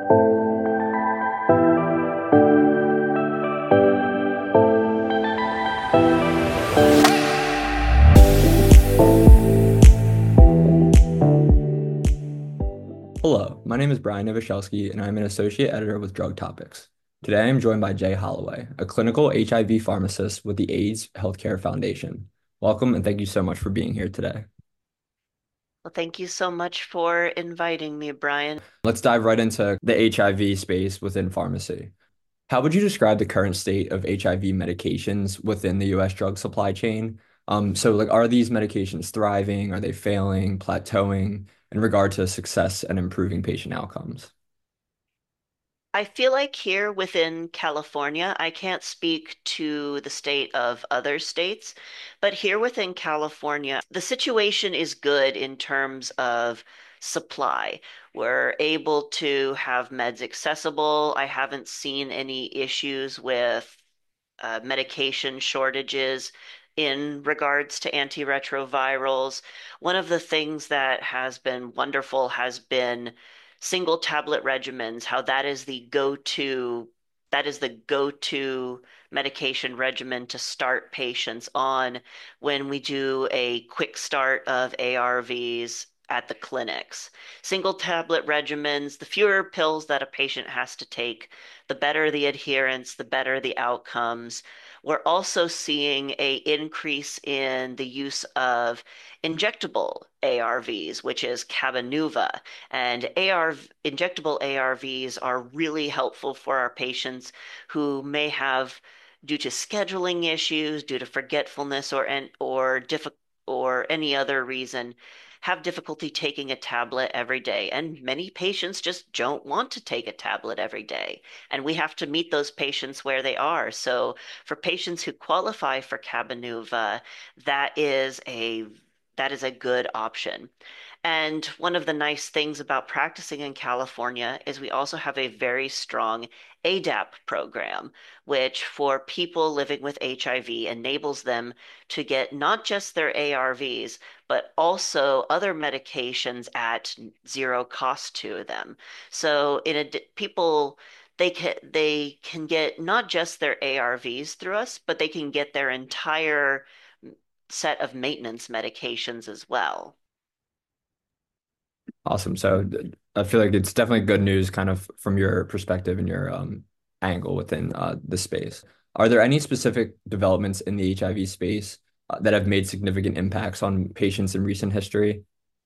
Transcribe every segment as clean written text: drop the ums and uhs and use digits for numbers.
Hello, my name is Brian Novoselsky, and I'm an associate editor with Drug Topics. Today I am joined by Jay Holloway, a clinical HIV pharmacist with the AIDS Healthcare Foundation. Welcome, and thank you so much for being here today. Well, thank you so much for inviting me, Brian. Let's dive right into the HIV space within pharmacy. How would you describe the current state of HIV medications within the US drug supply chain? Are these medications thriving? Are they failing, plateauing in regard to success and improving patient outcomes? I feel like here within California, I can't speak to the state of other states, but here within California, the situation is good in terms of supply. We're able to have meds accessible. I haven't seen any issues with medication shortages in regards to antiretrovirals. One of the things that has been wonderful has been single tablet regimens, how that is the go-to medication regimen to start patients on when we do a quick start of ARVs at the clinics. Single tablet regimens, the fewer pills that a patient has to take, the better the adherence, the better the outcomes. We're also seeing a increase in the use of injectable ARVs, which is Cabenuva. And injectable ARVs are really helpful for our patients who may have, due to scheduling issues, due to forgetfulness or any other reason, have difficulty taking a tablet every day. And many patients just don't want to take a tablet every day. And we have to meet those patients where they are. So for patients who qualify for Cabenuva, that is a that is a good option. And one of the nice things about practicing in California is we also have a very strong ADAP program, which for people living with HIV enables them to get not just their ARVs, but also other medications at zero cost to them. So people they can get not just their ARVs through us, but they can get their entire set of maintenance medications as well. Awesome. I feel like it's definitely good news kind of from your perspective and your angle within the space. Are there any specific developments in the HIV space that have made significant impacts on patients in recent history?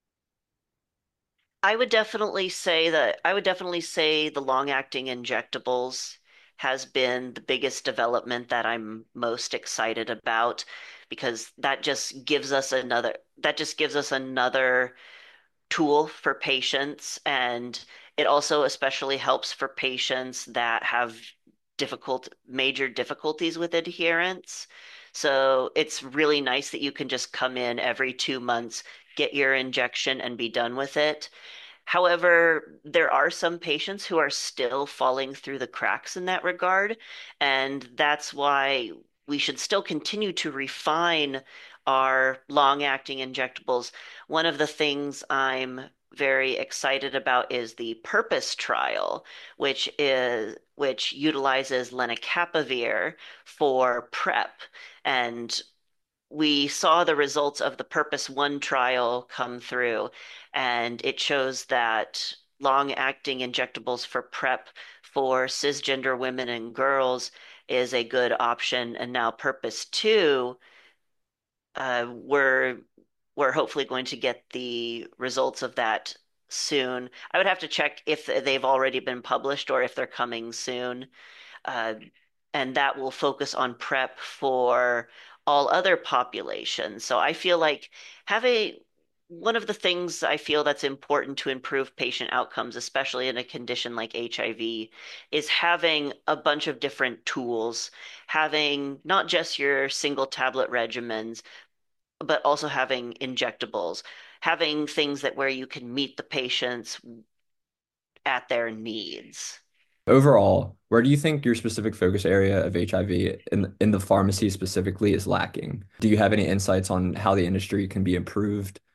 I would definitely say the long-acting injectables has been the biggest development that I'm most excited about because that just gives us another tool for patients, and it also especially helps for patients that have major difficulties with adherence. So it's really nice that you can just come in every 2 months, get your injection, and be done with it. However, there are some patients who are still falling through the cracks in that regard, and that's why we should still continue to refine our long-acting injectables. One of the things I'm very excited about is the Purpose trial, which utilizes lenacapavir for PrEP. And we saw the results of the Purpose 1 trial come through, and it shows that long-acting injectables for PrEP for cisgender women and girls is a good option. And now Purpose 2, uh, we're we're hopefully going to get the results of that soon. I would have to check if they've already been published or if they're coming soon. Uh, and that will focus on PrEP for all other populations. So I feel like having one of the things I feel that's important to improve patient outcomes, especially in a condition like HIV, is having a bunch of different tools, having not just your single tablet regimens, but also having injectables, having things that where you can meet the patients at their needs. Overall, where do you think your specific focus area of HIV in the pharmacy specifically is lacking? Do you have any insights on how the industry can be improved?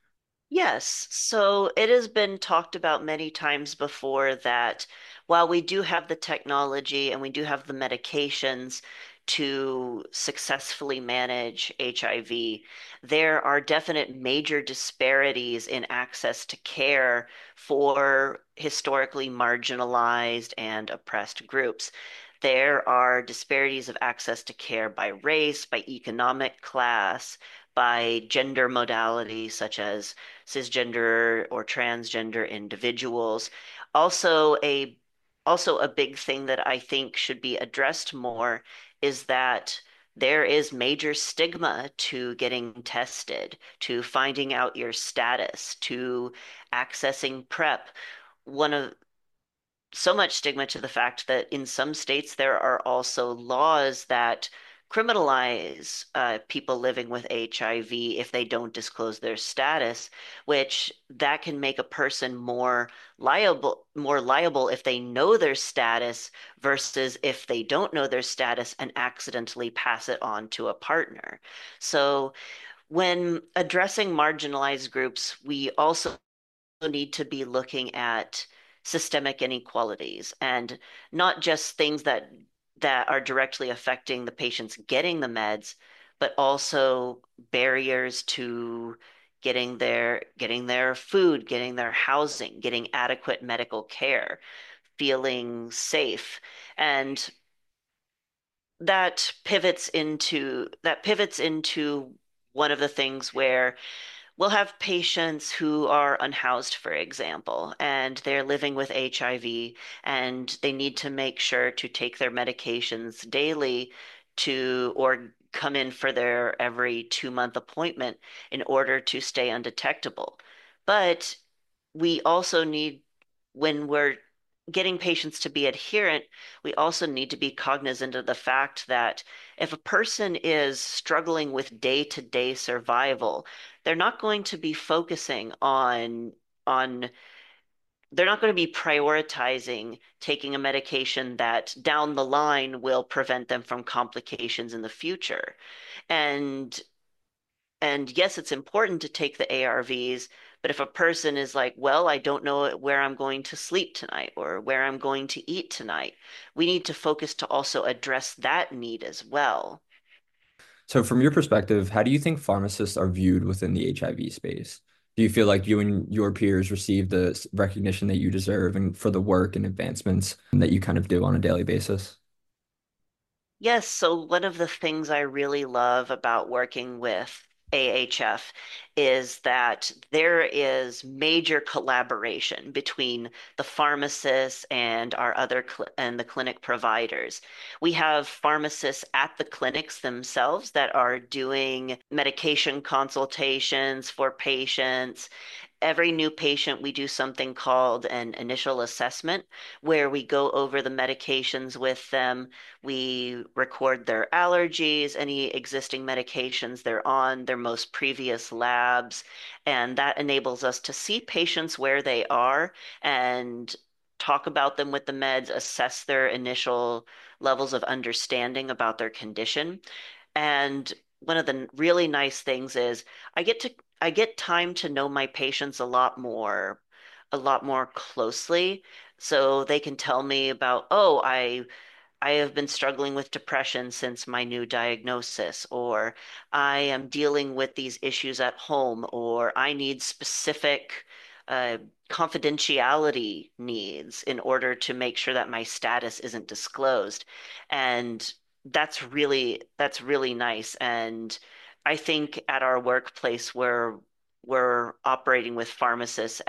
Yes, so it has been talked about many times before that while we do have the technology and we do have the medications to successfully manage HIV, there are definite major disparities in access to care for historically marginalized and oppressed groups. There are disparities of access to care by race, by economic class, by gender modality, such as cisgender or transgender individuals. Also a big thing that I think should be addressed more is that there is major stigma to getting tested, to finding out your status, to accessing PrEP. One of So much stigma to the fact that in some states there are also laws that criminalize people living with HIV if they don't disclose their status, which that can make a person more liable if they know their status versus if they don't know their status and accidentally pass it on to a partner. So when addressing marginalized groups, we also need to be looking at systemic inequalities and not just things that are directly affecting the patients getting the meds, but also barriers to getting their food, getting their housing, getting adequate medical care, feeling safe. And that pivots into one of the things where we'll have patients who are unhoused, for example, and they're living with HIV and they need to make sure to take their medications daily or come in for their every 2-month appointment in order to stay undetectable. But we also need, when we're getting patients to be adherent, we also need to be cognizant of the fact that if a person is struggling with day-to-day survival, they're not going to be focusing on they're not going to be prioritizing taking a medication that down the line will prevent them from complications in the future. And and yes, it's important to take the ARVs, but if a person is like, well, I don't know where I'm going to sleep tonight or where I'm going to eat tonight, we need to focus to also address that need as well. So, from your perspective, how do you think pharmacists are viewed within the HIV space? Do you feel like you and your peers receive the recognition that you deserve and for the work and advancements that you kind of do on a daily basis? Yes, so one of the things I really love about working with AHF is that there is major collaboration between the pharmacists and the clinic providers. We have pharmacists at the clinics themselves that are doing medication consultations for patients. Every new patient, we do something called an initial assessment where we go over the medications with them. We record their allergies, any existing medications they're on, their most previous labs, and that enables us to see patients where they are and talk about them with the meds, assess their initial levels of understanding about their condition. And one of the really nice things is I get time to know my patients a lot more closely. So they can tell me about, oh, I have been struggling with depression since my new diagnosis, or I am dealing with these issues at home, or I need specific uh, confidentiality needs in order to make sure that my status isn't disclosed. And that's really nice. And I think at our workplace we're operating with pharmacists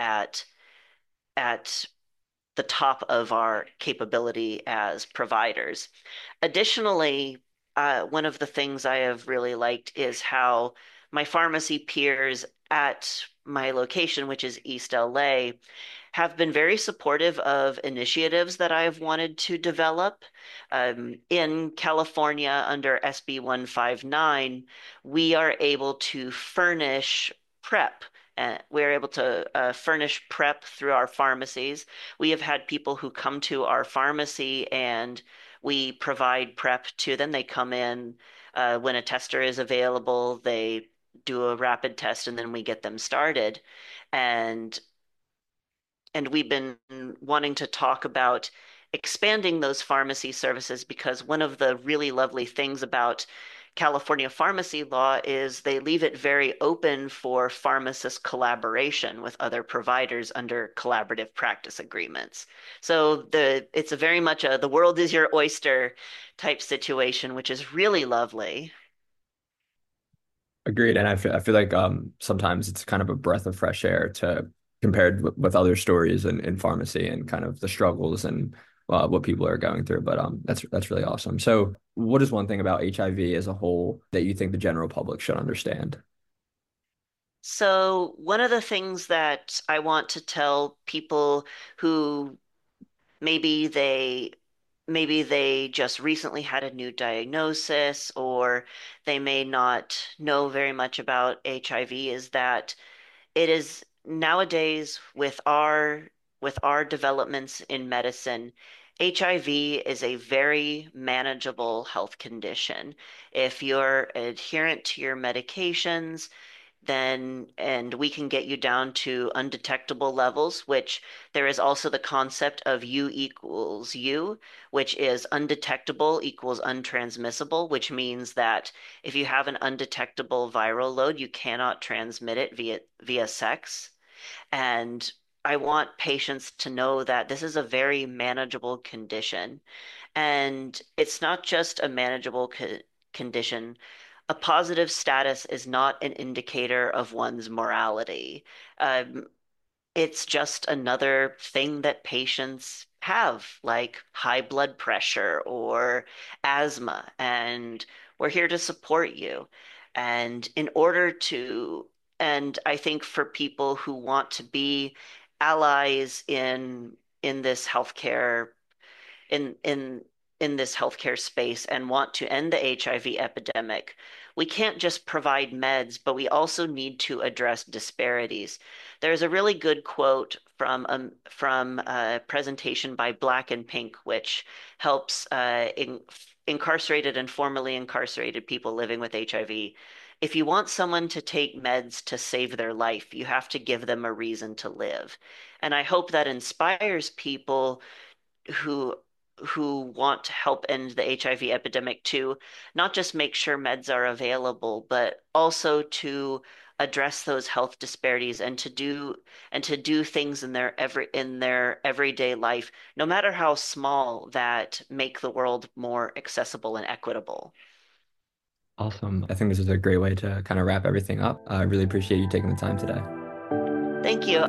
at the top of our capability as providers. Additionally, one of the things I have really liked is how my pharmacy peers at my location, which is East LA, have been very supportive of initiatives that I've wanted to develop. In California, under SB 159, we are able to furnish PrEP. We're able to furnish PrEP through our pharmacies. We have had people who come to our pharmacy and we provide PrEP to them. They come in when a tester is available. do a rapid test and then we get them started. And we've been wanting to talk about expanding those pharmacy services because one of the really lovely things about California pharmacy law is they leave it very open for pharmacist collaboration with other providers under collaborative practice agreements. So it's a very much a the world is your oyster type situation, which is really lovely. Agreed. And I feel like sometimes it's kind of a breath of fresh air to compared with other stories in pharmacy and kind of the struggles and what people are going through. But that's really awesome. So what is one thing about HIV as a whole that you think the general public should understand? So one of the things that I want to tell people who maybe they maybe they just recently had a new diagnosis or they may not know very much about HIV is that it is nowadays with our developments in medicine, HIV is a very manageable health condition. If you're adherent to your medications, then and we can get you down to undetectable levels, which there is also the concept of U equals U, which is undetectable equals untransmissible, which means that if you have an undetectable viral load, you cannot transmit it via sex. And I want patients to know that this is a very manageable condition. And it's not just a manageable condition. A positive status is not an indicator of one's morality. Um, it's just another thing that patients have, like high blood pressure or asthma, and we're here to support you. And in order to, and I think for people who want to be allies in this healthcare in in in this healthcare space and want to end the HIV epidemic, we can't just provide meds, but we also need to address disparities. There's a really good quote from a presentation by Black and Pink, which helps incarcerated and formerly incarcerated people living with HIV. If you want someone to take meds to save their life, you have to give them a reason to live. And I hope that inspires people who want to help end the HIV epidemic to not just make sure meds are available, but also to address those health disparities and to do things in their everyday life, no matter how small, that make the world more accessible and equitable. Awesome. I think this is a great way to kind of wrap everything up. I really appreciate you taking the time today. Thank you.